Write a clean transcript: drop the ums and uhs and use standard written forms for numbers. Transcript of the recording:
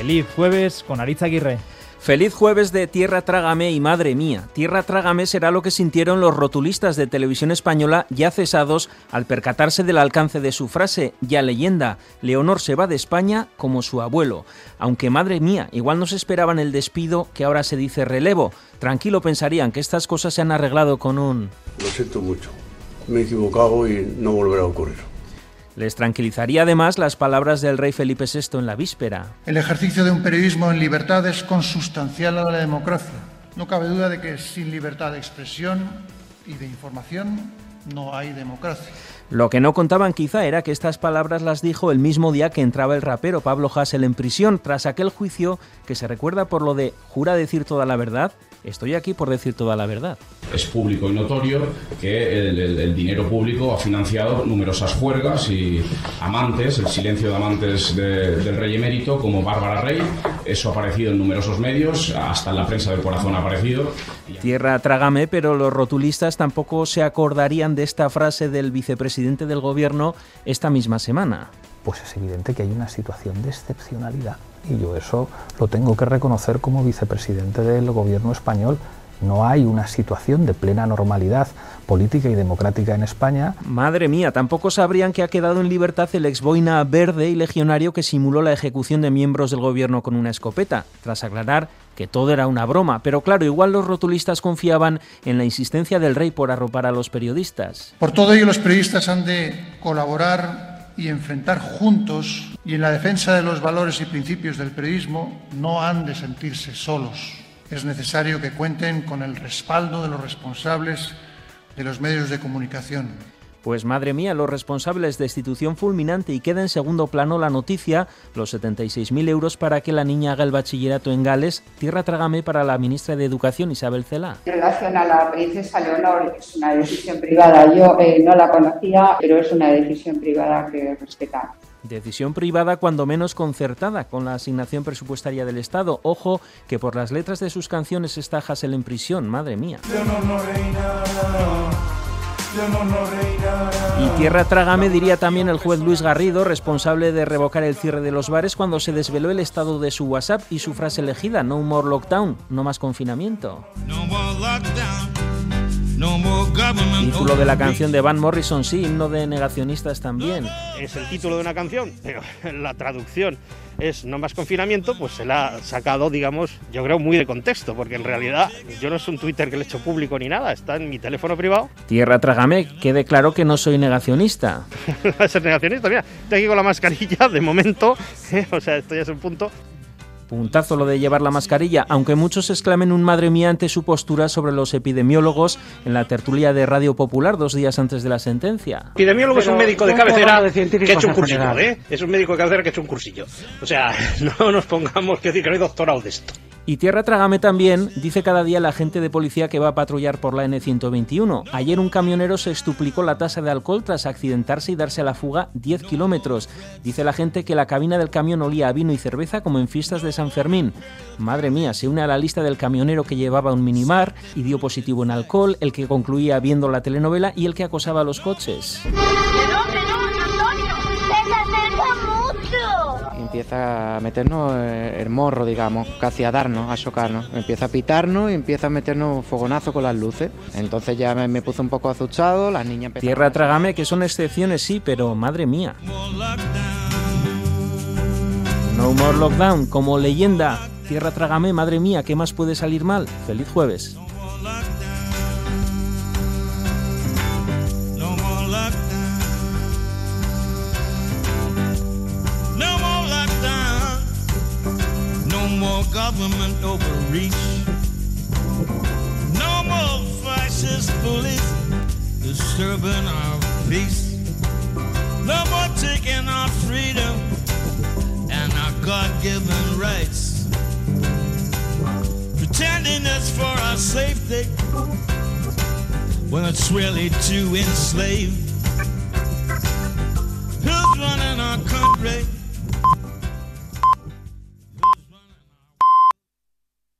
Feliz jueves con Aritz Aguirre. Feliz jueves de Tierra Trágame y Madre Mía. Tierra Trágame será lo que sintieron los rotulistas de Televisión Española ya cesados al percatarse del alcance de su frase, ya leyenda, Leonor se va de España como su abuelo. Aunque Madre Mía, igual no se esperaban el despido que ahora se dice relevo. Tranquilo pensarían que estas cosas se han arreglado con un... Lo siento mucho, me he equivocado y no volverá a ocurrir. Les tranquilizaría además las palabras del rey Felipe VI en la víspera. El ejercicio de un periodismo en libertad es consustancial a la democracia. No cabe duda de que sin libertad de expresión y de información no hay democracia. Lo que no contaban quizá era que estas palabras las dijo el mismo día que entraba el rapero Pablo Hasél en prisión, tras aquel juicio que se recuerda por lo de «¿Jura decir toda la verdad? Estoy aquí por decir toda la verdad». Es público y notorio que el dinero público ha financiado numerosas juergas y amantes, el silencio de amantes del rey emérito como Bárbara Rey. Eso ha aparecido en numerosos medios, hasta en la prensa del corazón ha aparecido. Tierra trágame, pero los rotulistas tampoco se acordarían de esta frase del vicepresidente del gobierno esta misma semana. Pues es evidente que hay una situación de excepcionalidad y yo eso lo tengo que reconocer como vicepresidente del gobierno español. No hay una situación de plena normalidad política y democrática en España. Madre mía, tampoco sabrían que ha quedado en libertad el exboina verde y legionario que simuló la ejecución de miembros del gobierno con una escopeta, tras aclarar que todo era una broma. Pero claro, igual los rotulistas confiaban en la insistencia del rey por arropar a los periodistas. Por todo ello, los periodistas han de colaborar y enfrentar juntos, y en la defensa de los valores y principios del periodismo no han de sentirse solos. Es necesario que cuenten con el respaldo de los responsables de los medios de comunicación. Pues madre mía, los responsables de destitución fulminante, y queda en segundo plano la noticia, los 76.000 euros para que la niña haga el bachillerato en Gales. Tierra trágame para la ministra de Educación, Isabel Celaá. En relación a la princesa Leonor, es una decisión privada. Yo no la conocía, pero es una decisión privada que respetamos. Decisión privada, cuando menos concertada con la asignación presupuestaria del Estado. Ojo, que por las letras de sus canciones está Hasél en prisión, madre mía. Y tierra trágame, diría también el juez Luis Garrido, responsable de revocar el cierre de los bares cuando se desveló el estado de su WhatsApp y su frase elegida, no more lockdown, no más confinamiento. Título de la canción de Van Morrison, sí, himno de negacionistas también. Es el título de una canción, pero la traducción es no más confinamiento, pues se la ha sacado, digamos, yo creo muy de contexto, porque en realidad yo no es un Twitter que le he hecho público ni nada, está en mi teléfono privado. Tierra trágame, quede claro que no soy negacionista. Va a ser negacionista, mira, estoy aquí con la mascarilla de momento, o sea, esto ya es un punto. Puntazo lo de llevar la mascarilla, aunque muchos exclamen un madre mía ante su postura sobre los epidemiólogos en la tertulia de Radio Popular 2 días antes de la sentencia. Epidemiólogo es un médico de cabecera que ha hecho un cursillo, Es un médico de cabecera que ha hecho un cursillo. O sea, no nos pongamos que decir que no hay doctorado de esto. Y tierra trágame también, dice cada día la agente de policía que va a patrullar por la N121. Ayer un camionero se estuplicó la tasa de alcohol tras accidentarse y darse a la fuga 10 kilómetros. Dice la gente que la cabina del camión olía a vino y cerveza como en fiestas de San Fermín. Madre mía, se une a la lista del camionero que llevaba un minibar y dio positivo en alcohol, el que concluía viendo la telenovela y el que acosaba a los coches. Empieza a meternos el morro, digamos, casi a darnos, a chocarnos. Empieza a pitarnos y empieza a meternos fogonazo con las luces. Entonces ya me puse un poco asustado, las niñas empezaron... Tierra trágame, que son excepciones, sí, pero madre mía. No more lockdown, como leyenda. Tierra trágame, madre mía, ¿qué más puede salir mal? Feliz jueves. Government overreach. No more fascist police disturbing our peace. No more taking our freedom and our God-given rights. Pretending it's for our safety when it's really to enslave. Who's running our country?